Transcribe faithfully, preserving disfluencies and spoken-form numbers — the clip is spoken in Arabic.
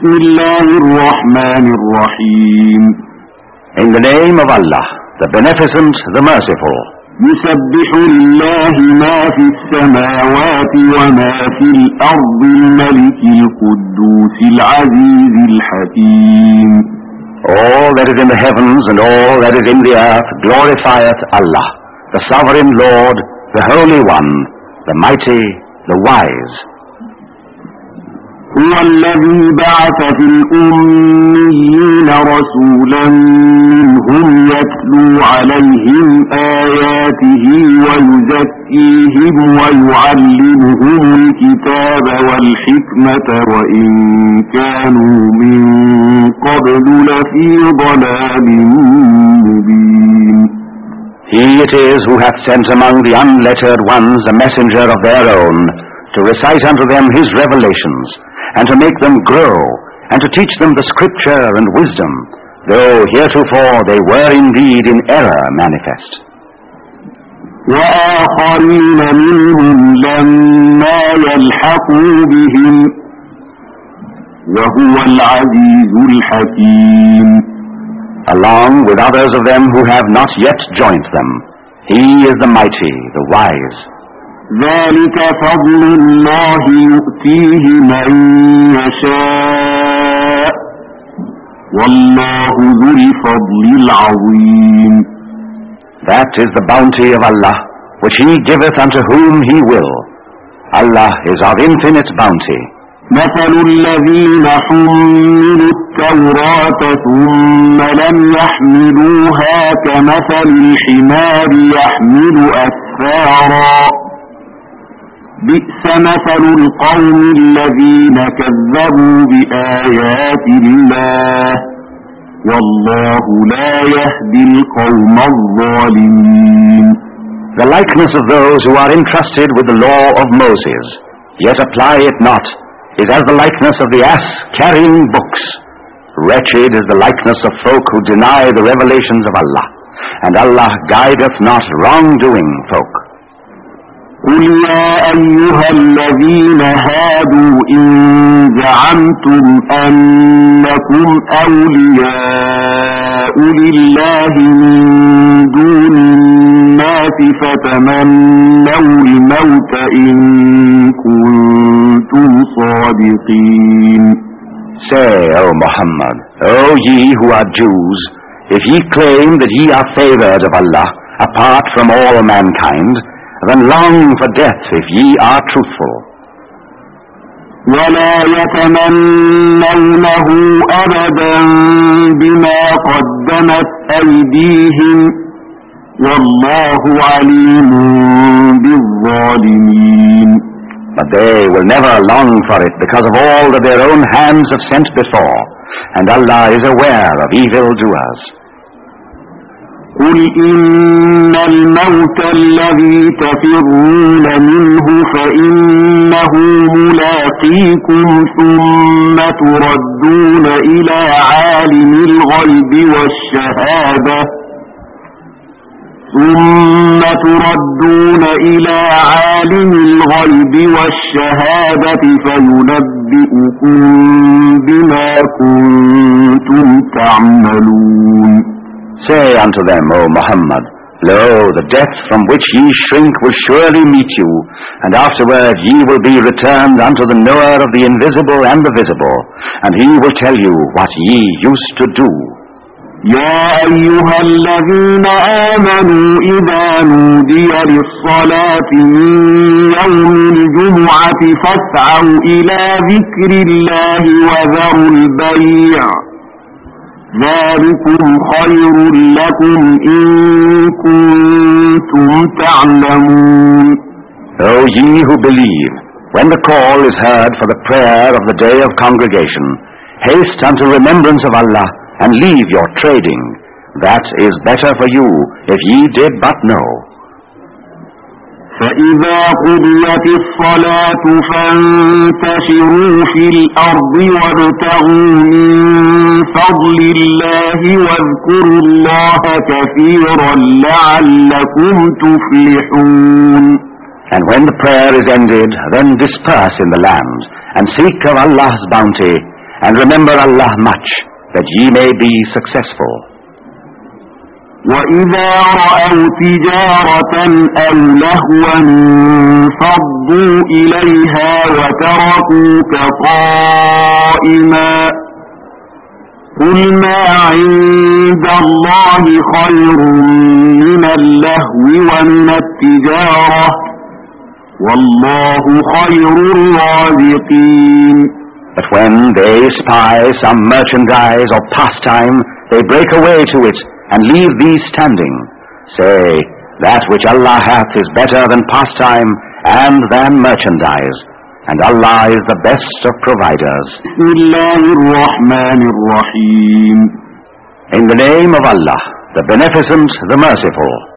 بسم الله الرحمن الرحيم. In the name of Allah, the Beneficent, the Merciful. يسبح لله ما في السماوات وما في الأرض الملك القدوس العزيز الحكيم. All that is in the heavens and all that is in the earth glorifieth Allah, the Sovereign Lord, the Holy One, the Mighty, the Wise. هو الذي بعث في الأميين رسولا منهم يتلو عليهم آياته ويزكيهم ويعلمهم الكتاب والحكمة وإن كانوا من قبل لفي ضلال مبين. He it is who hath sent among the unlettered ones a messenger of their own, to recite unto them his revelations, and to make them grow, and to teach them the scripture and wisdom, though heretofore they were indeed in error manifest. وآخرين منهم لما يلحقوا بهم وهو العزيز الحكيم. Along with others of them who have not yet joined them, he is the mighty, the wise. ذلك فضل الله يؤتيه من يشاء والله ذو الفضل العظيم. That is the bounty of Allah, which he giveth unto whom he will. Allah is of infinite bounty. مثل الذين حملوا التوراة ثم لم يحملوها كمثل الحمار يحمل أسفارا بئس مثل القوم الذين كذبوا بآيات الله والله لا يهدي القوم الظالمين. The likeness of those who are entrusted with the law of Moses, yet apply it not, is as the likeness of the ass carrying books. Wretched is the likeness of folk who deny the revelations of Allah, and Allah guideth not wrongdoing folk. قل يا أيها الذين هادوا إن زعمتم أنكم أولياء لله من دون الناس فتمنوا الموت إن كنتم صادقين. Say, O Muhammad, O ye who are Jews, if ye claim that ye are favored of Allah, apart from all mankind, then long for death if ye are truthful. ولا يتمنونه أبدا بما قدمت أيديهم والله عليم بالظالمين. But they will never long for it because of all that their own hands have sent before, and Allah is aware of evildoers. قل إن الموت الذي تفرون منه فإنه ملاقيكم ثم تردون إلى عالم الغيب والشهادة ثم تردون إلى عالم الغيب والشهادة فينبئكم بما كنتم تعملون. Say unto them, O Muhammad, Lo, the death from which ye shrink will surely meet you, and afterward ye will be returned unto the knower of the invisible and the visible, and he will tell you what ye used to do. يا أيها الذين آمنوا إذا نودي للصلاة من يوم الجمعة فاسعوا إلى ذكر الله وذروا البيع ذلكم خير لكم إن كنتم تعلمون. O ye who believe, when the call is heard for the prayer of the day of congregation, haste unto remembrance of Allah and leave your trading. That is better for you if ye did but know. فإذا قضيت الصلاة فانتشروا في الأرض وابتغوا من فضل الله واذكروا الله كثيرا لعلكم تفلحون. And when the prayer is ended, then disperse in the land, and seek of Allah's bounty, and remember Allah much, that ye may be successful. وَإِذَا رَأَوْا تِجَارَةً أَوْ لَهْوًا انفَضُّوا إِلَيْهَا وَتَرَكُوكَ قَائِمًا قُلْ مَا عِندَ اللَّهِ خَيْرٌ مِنَ اللَّهْوِ وَمِنَ التِّجَارَةِ وَاللَّهُ خَيْرُ الرَّازِقِينَ. But when they spy some merchandise or pastime, they break away to it and leave thee standing. Say, that which Allah hath is better than pastime and than merchandise, and Allah is the best of providers. Bismillahir-Rahmanir-Rahim. In the name of Allah, the Beneficent, the Merciful.